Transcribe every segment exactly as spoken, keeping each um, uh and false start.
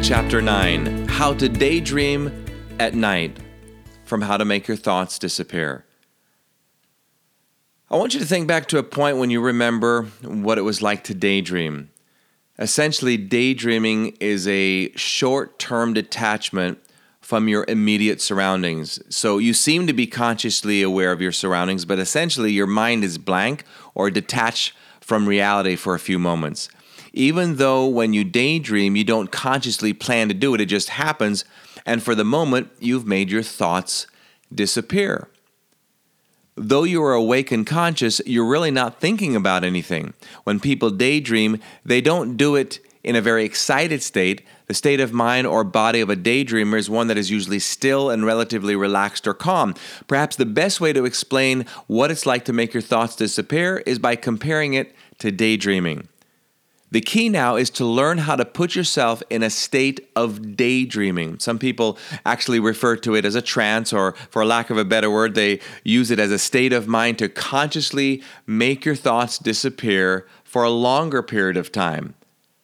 Chapter nine, How to Daydream at Night, from How to Make Your Thoughts Disappear. I want you to think back to a point when you remember what it was like to daydream. Essentially, daydreaming is a short-term detachment from your immediate surroundings. So you seem to be consciously aware of your surroundings, but essentially your mind is blank or detached from reality for a few moments. Even though when you daydream, you don't consciously plan to do it, it just happens, and for the moment, you've made your thoughts disappear. Though you are awake and conscious, you're really not thinking about anything. When people daydream, they don't do it in a very excited state. The state of mind or body of a daydreamer is one that is usually still and relatively relaxed or calm. Perhaps the best way to explain what it's like to make your thoughts disappear is by comparing it to daydreaming. The key now is to learn how to put yourself in a state of daydreaming. Some people actually refer to it as a trance, or for lack of a better word, they use it as a state of mind to consciously make your thoughts disappear for a longer period of time.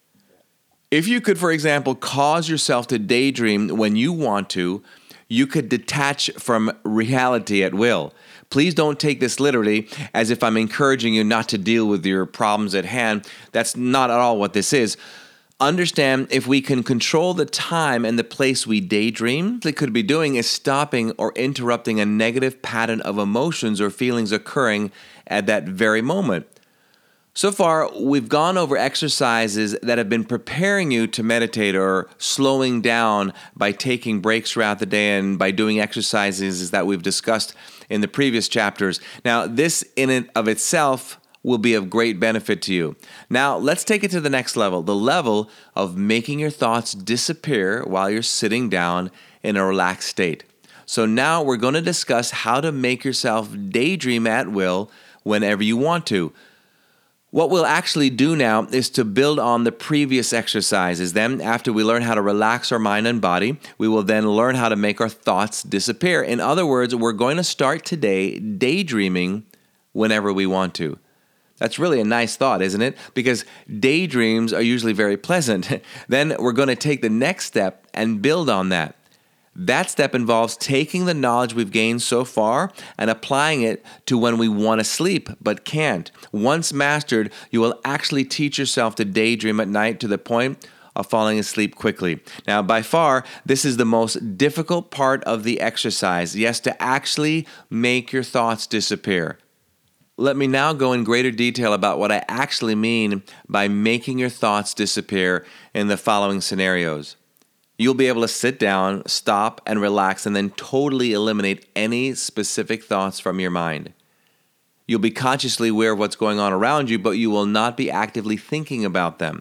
If you could, for example, cause yourself to daydream when you want to, you could detach from reality at will. Please don't take this literally as if I'm encouraging you not to deal with your problems at hand. That's not at all what this is. Understand, if we can control the time and the place we daydream, what we could be doing is stopping or interrupting a negative pattern of emotions or feelings occurring at that very moment. So far, we've gone over exercises that have been preparing you to meditate or slowing down by taking breaks throughout the day and by doing exercises that we've discussed in the previous chapters. Now, this in and of itself will be of great benefit to you. Now, let's take it to the next level, the level of making your thoughts disappear while you're sitting down in a relaxed state. So now we're going to discuss how to make yourself daydream at will whenever you want to. What we'll actually do now is to build on the previous exercises. Then, after we learn how to relax our mind and body, we will then learn how to make our thoughts disappear. In other words, we're going to start today daydreaming whenever we want to. That's really a nice thought, isn't it? Because daydreams are usually very pleasant. Then we're going to take the next step and build on that. That step involves taking the knowledge we've gained so far and applying it to when we want to sleep but can't. Once mastered, you will actually teach yourself to daydream at night to the point of falling asleep quickly. Now, by far, this is the most difficult part of the exercise. Yes, to actually make your thoughts disappear. Let me now go in greater detail about what I actually mean by making your thoughts disappear in the following scenarios. You'll be able to sit down, stop, and relax, and then totally eliminate any specific thoughts from your mind. You'll be consciously aware of what's going on around you, but you will not be actively thinking about them.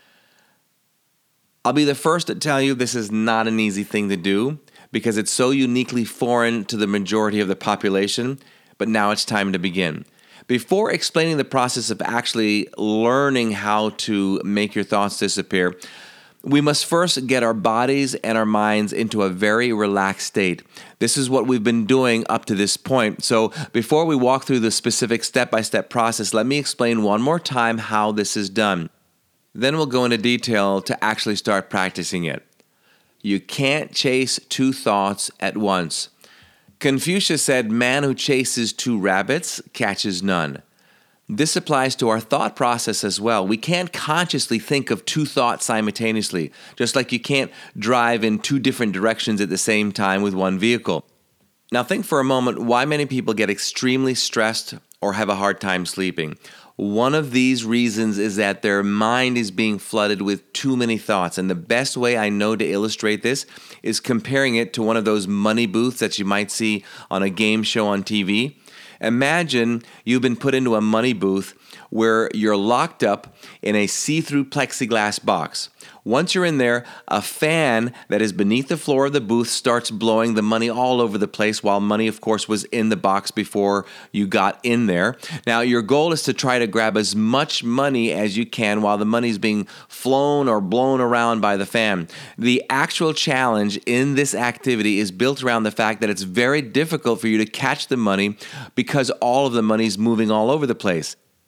I'll be the first to tell you this is not an easy thing to do because it's so uniquely foreign to the majority of the population, but now it's time to begin. Before explaining the process of actually learning how to make your thoughts disappear, we must first get our bodies and our minds into a very relaxed state. This is what we've been doing up to this point. So before we walk through the specific step-by-step process, let me explain one more time how this is done. Then we'll go into detail to actually start practicing it. You can't chase two thoughts at once. Confucius said, "Man who chases two rabbits catches none." This applies to our thought process as well. We can't consciously think of two thoughts simultaneously, just like you can't drive in two different directions at the same time with one vehicle. Now think for a moment why many people get extremely stressed or have a hard time sleeping. One of these reasons is that their mind is being flooded with too many thoughts. And the best way I know to illustrate this is comparing it to one of those money booths that you might see on a game show on T V. Imagine you've been put into a money booth where you're locked up in a see-through plexiglass box. Once you're in there, a fan that is beneath the floor of the booth starts blowing the money all over the place, while money, of course, was in the box before you got in there. Now, your goal is to try to grab as much money as you can while the money is being flown or blown around by the fan. The actual challenge in this activity is built around the fact that it's very difficult for you to catch the money because all of the money is moving all over the place.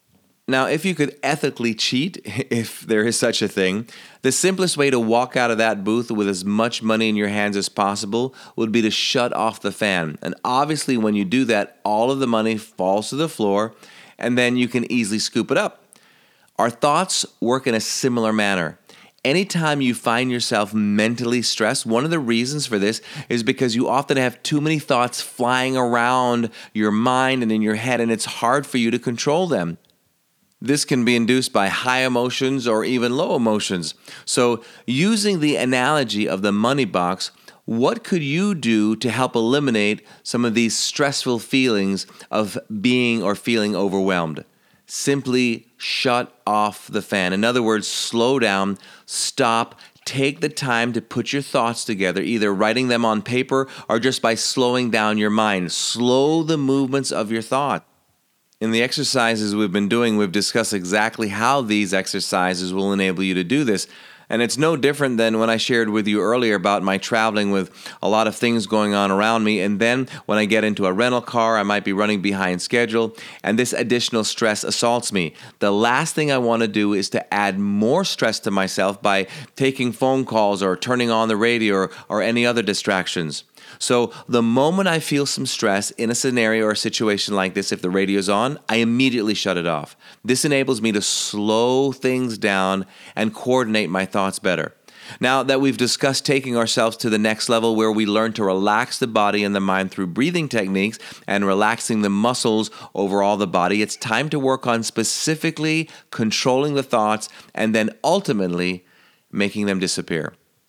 Now, if you could ethically cheat, if there is such a thing, the simplest way to walk out of that booth with as much money in your hands as possible would be to shut off the fan. And obviously, when you do that, all of the money falls to the floor, and then you can easily scoop it up. Our thoughts work in a similar manner. Anytime you find yourself mentally stressed, one of the reasons for this is because you often have too many thoughts flying around your mind and in your head, and it's hard for you to control them. This can be induced by high emotions or even low emotions. So, using the analogy of the money box, what could you do to help eliminate some of these stressful feelings of being or feeling overwhelmed? Simply shut off the fan. In other words, slow down, stop, take the time to put your thoughts together, either writing them on paper or just by slowing down your mind. Slow the movements of your thought. In the exercises we've been doing, we've discussed exactly how these exercises will enable you to do this. And it's no different than when I shared with you earlier about my traveling with a lot of things going on around me. And then when I get into a rental car, I might be running behind schedule, and this additional stress assaults me. The last thing I want to do is to add more stress to myself by taking phone calls or turning on the radio or, or any other distractions. So the moment I feel some stress in a scenario or a situation like this, if the radio's on, I immediately shut it off. This enables me to slow things down and coordinate my thoughts better. Now that we've discussed taking ourselves to the next level where we learn to relax the body and the mind through breathing techniques and relaxing the muscles over all the body, it's time to work on specifically controlling the thoughts and then ultimately making them disappear.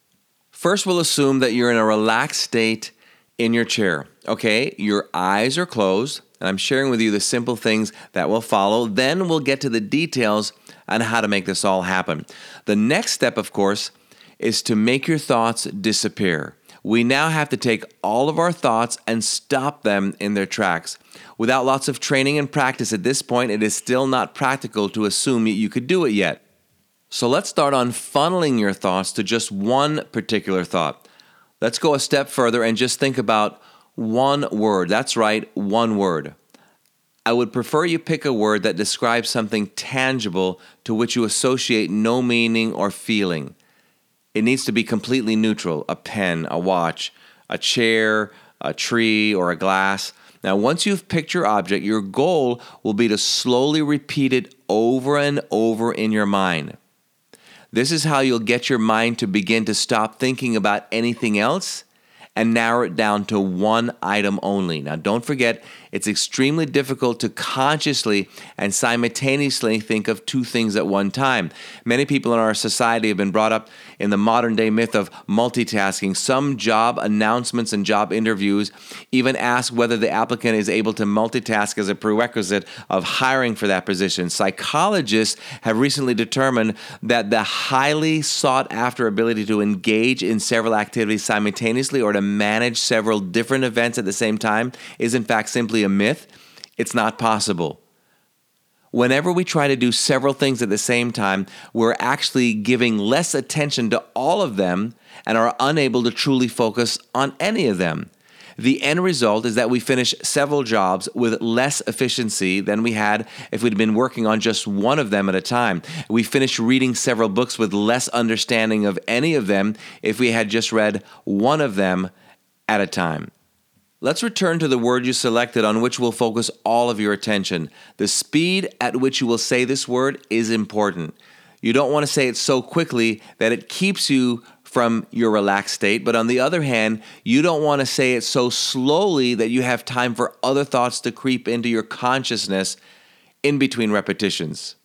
First, we'll assume that you're in a relaxed state in your chair. Okay, your eyes are closed, and I'm sharing with you the simple things that will follow. Then we'll get to the details on how to make this all happen. The next step, of course, is to make your thoughts disappear. We now have to take all of our thoughts and stop them in their tracks. Without lots of training and practice at this point, it is still not practical to assume you could do it yet. So let's start on funneling your thoughts to just one particular thought. Let's go a step further and just think about one word. That's right, one word. I would prefer you pick a word that describes something tangible to which you associate no meaning or feeling. It needs to be completely neutral: a pen, a watch, a chair, a tree, or a glass. Now, once you've picked your object, your goal will be to slowly repeat it over and over in your mind. This is how you'll get your mind to begin to stop thinking about anything else and narrow it down to one item only. Now, don't forget, it's extremely difficult to consciously and simultaneously think of two things at one time. Many people in our society have been brought up in the modern day myth of multitasking. Some job announcements and job interviews even ask whether the applicant is able to multitask as a prerequisite of hiring for that position. Psychologists have recently determined that the highly sought after ability to engage in several activities simultaneously or to manage several different events at the same time is in fact simply a myth. It's not possible. Whenever we try to do several things at the same time, we're actually giving less attention to all of them and are unable to truly focus on any of them. The end result is that we finish several jobs with less efficiency than we had if we'd been working on just one of them at a time. We finish reading several books with less understanding of any of them if we had just read one of them at a time. Let's return to the word you selected on which will focus all of your attention. The speed at which you will say this word is important. You don't want to say it so quickly that it keeps you from your relaxed state, but on the other hand, you don't want to say it so slowly that you have time for other thoughts to creep into your consciousness in between repetitions.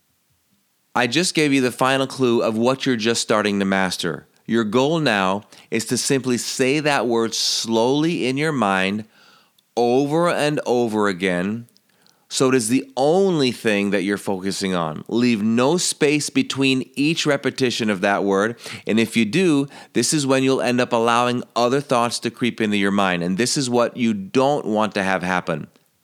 I just gave you the final clue of what you're just starting to master. Your goal now is to simply say that word slowly in your mind over and over again, so it is the only thing that you're focusing on. Leave no space between each repetition of that word. And if you do, this is when you'll end up allowing other thoughts to creep into your mind. And this is what you don't want to have happen.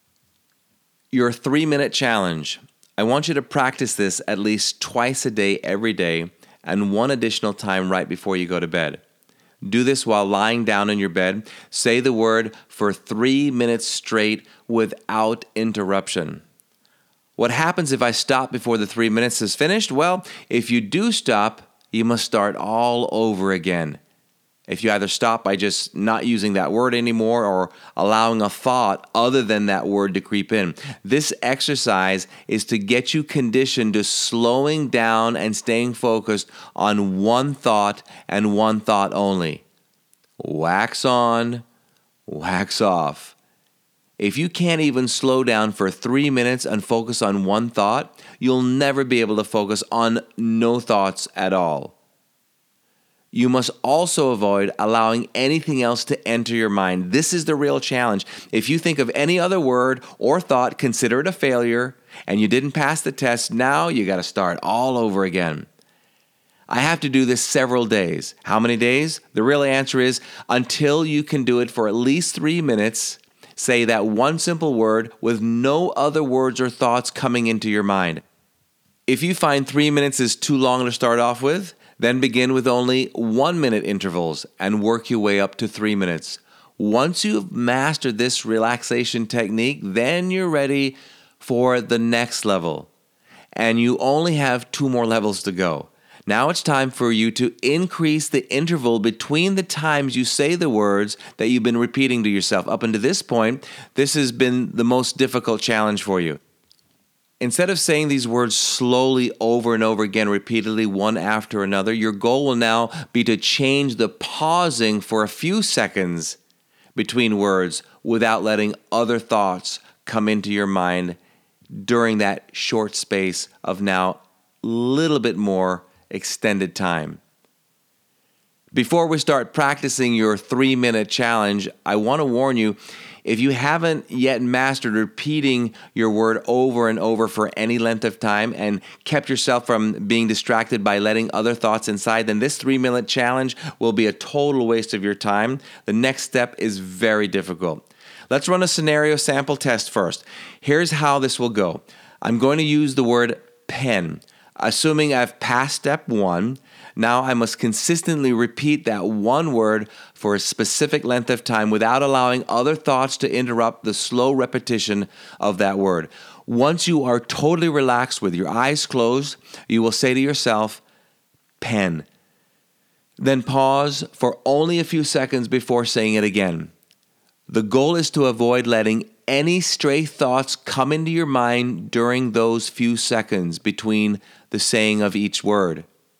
Your three-minute challenge. I want you to practice this at least twice a day, every day, and one additional time right before you go to bed. Do this while lying down in your bed. Say the word for three minutes straight without interruption. What happens if I stop before the three minutes is finished? Well, if you do stop, you must start all over again. If you either stop by just not using that word anymore or allowing a thought other than that word to creep in. This exercise is to get you conditioned to slowing down and staying focused on one thought and one thought only. Wax on, wax off. If you can't even slow down for three minutes and focus on one thought, you'll never be able to focus on no thoughts at all. You must also avoid allowing anything else to enter your mind. This is the real challenge. If you think of any other word or thought, consider it a failure, and you didn't pass the test, now you got to start all over again. I have to do this several days. How many days? The real answer is until you can do it for at least three minutes. Say that one simple word with no other words or thoughts coming into your mind. If you find three minutes is too long to start off with, then begin with only one-minute intervals and work your way up to three minutes. Once you've mastered this relaxation technique, then you're ready for the next level. And you only have two more levels to go. Now it's time for you to increase the interval between the times you say the words that you've been repeating to yourself. Up until this point, this has been the most difficult challenge for you. Instead of saying these words slowly over and over again, repeatedly, one after another, your goal will now be to change the pausing for a few seconds between words without letting other thoughts come into your mind during that short space of now a little bit more extended time. Before we start practicing your three-minute challenge, I want to warn you, if you haven't yet mastered repeating your word over and over for any length of time and kept yourself from being distracted by letting other thoughts inside, then this three-minute challenge will be a total waste of your time. The next step is very difficult. Let's run a scenario sample test first. Here's how this will go. I'm going to use the word pen. Assuming I've passed step one, now I must consistently repeat that one word for a specific length of time without allowing other thoughts to interrupt the slow repetition of that word. Once you are totally relaxed with your eyes closed, you will say to yourself, pen. Then pause for only a few seconds before saying it again. The goal is to avoid letting any stray thoughts come into your mind during those few seconds between the saying of each word.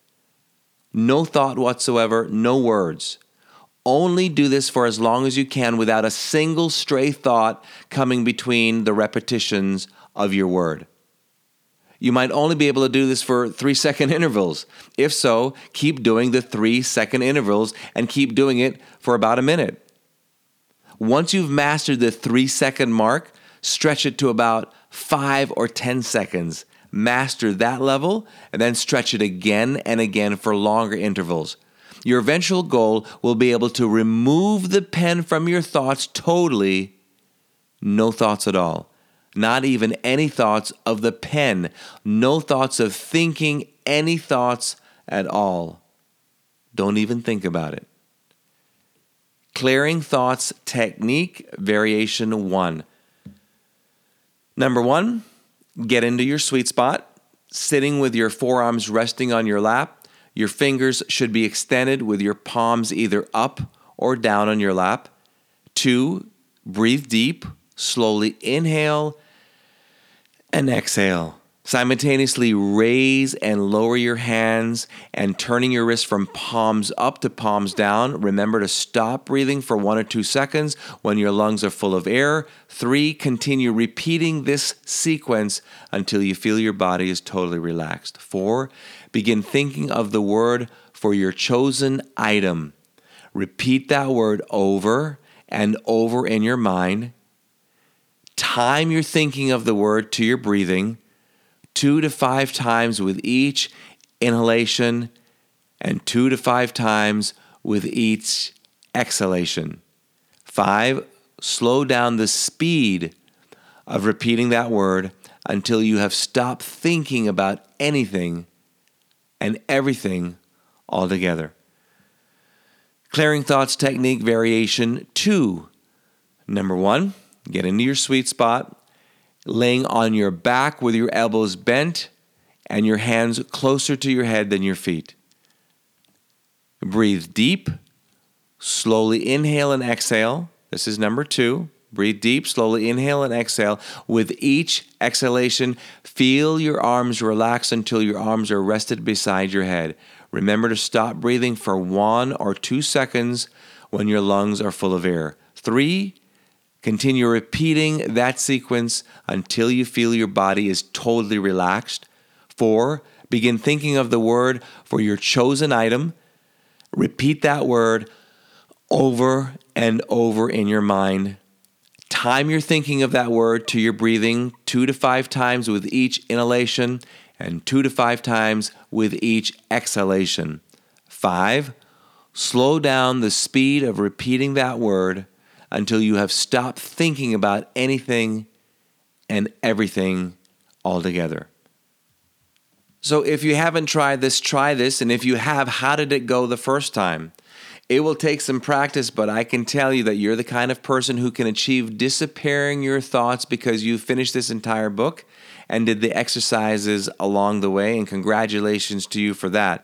No thought whatsoever, no words. Only do this for as long as you can without a single stray thought coming between the repetitions of your word. You might only be able to do this for three-second intervals. If so, keep doing the three-second intervals and keep doing it for about a minute. Once you've mastered the three-second mark, stretch it to about five or ten seconds. Master that level, and then stretch it again and again for longer intervals. Your eventual goal will be able to remove the pen from your thoughts totally, no thoughts at all. Not even any thoughts of the pen. No thoughts of thinking any thoughts at all. Don't even think about it. Clearing thoughts technique, variation one. Number one, get into your sweet spot, sitting with your forearms resting on your lap. Your fingers should be extended with your palms either up or down on your lap. Two, breathe deep, slowly inhale and exhale. Simultaneously raise and lower your hands and turning your wrists from palms up to palms down. Remember to stop breathing for one or two seconds when your lungs are full of air. Three, continue repeating this sequence until you feel your body is totally relaxed. Four, begin thinking of the word for your chosen item. Repeat that word over and over in your mind. Time your thinking of the word to your breathing. Two to five times with each inhalation and two to five times with each exhalation. Five, slow down the speed of repeating that word until you have stopped thinking about anything and everything altogether. Clearing thoughts technique variation two. Number one, get into your sweet spot. laying on your back with your elbows bent and your hands closer to your head than your feet. Breathe deep. Slowly inhale and exhale. This is number two. Breathe deep, slowly inhale and exhale. With each exhalation, feel your arms relax until your arms are rested beside your head. Remember to stop breathing for one or two seconds when your lungs are full of air. Three, continue repeating that sequence until you feel your body is totally relaxed. Four, begin thinking of the word for your chosen item. Repeat that word over and over in your mind. Time your thinking of that word to your breathing two to five times with each inhalation and two to five times with each exhalation. Five, slow down the speed of repeating that word until you have stopped thinking about anything and everything altogether. So if you haven't tried this, try this. And if you have, how did it go the first time? It will take some practice, but I can tell you that you're the kind of person who can achieve disappearing your thoughts because you finished this entire book and did the exercises along the way, and congratulations to you for that.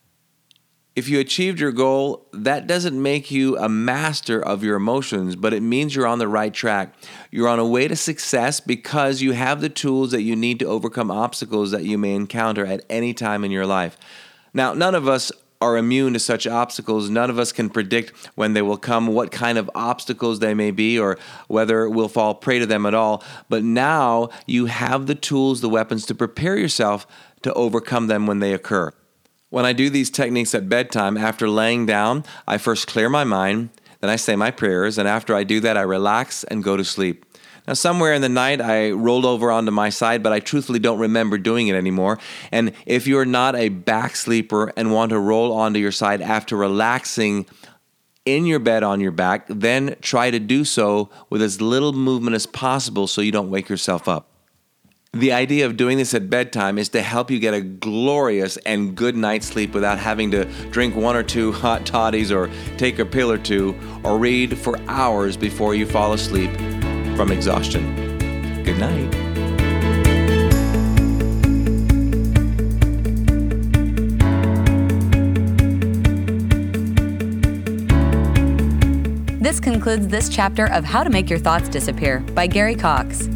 If you achieved your goal, that doesn't make you a master of your emotions, but it means you're on the right track. You're on a way to success because you have the tools that you need to overcome obstacles that you may encounter at any time in your life. Now, none of us are immune to such obstacles. None of us can predict when they will come, what kind of obstacles they may be, or whether we'll fall prey to them at all. But now you have the tools, the weapons to prepare yourself to overcome them when they occur. When I do these techniques at bedtime, after laying down, I first clear my mind, then I say my prayers, and after I do that, I relax and go to sleep. Now, somewhere in the night, I rolled over onto my side, but I truthfully don't remember doing it anymore. And if you're not a back sleeper and want to roll onto your side after relaxing in your bed on your back, then try to do so with as little movement as possible so you don't wake yourself up. The idea of doing this at bedtime is to help you get a glorious and good night's sleep without having to drink one or two hot toddies or take a pill or two or read for hours before you fall asleep from exhaustion. Good night. This concludes this chapter of How to Make Your Thoughts Disappear by Gary Cox.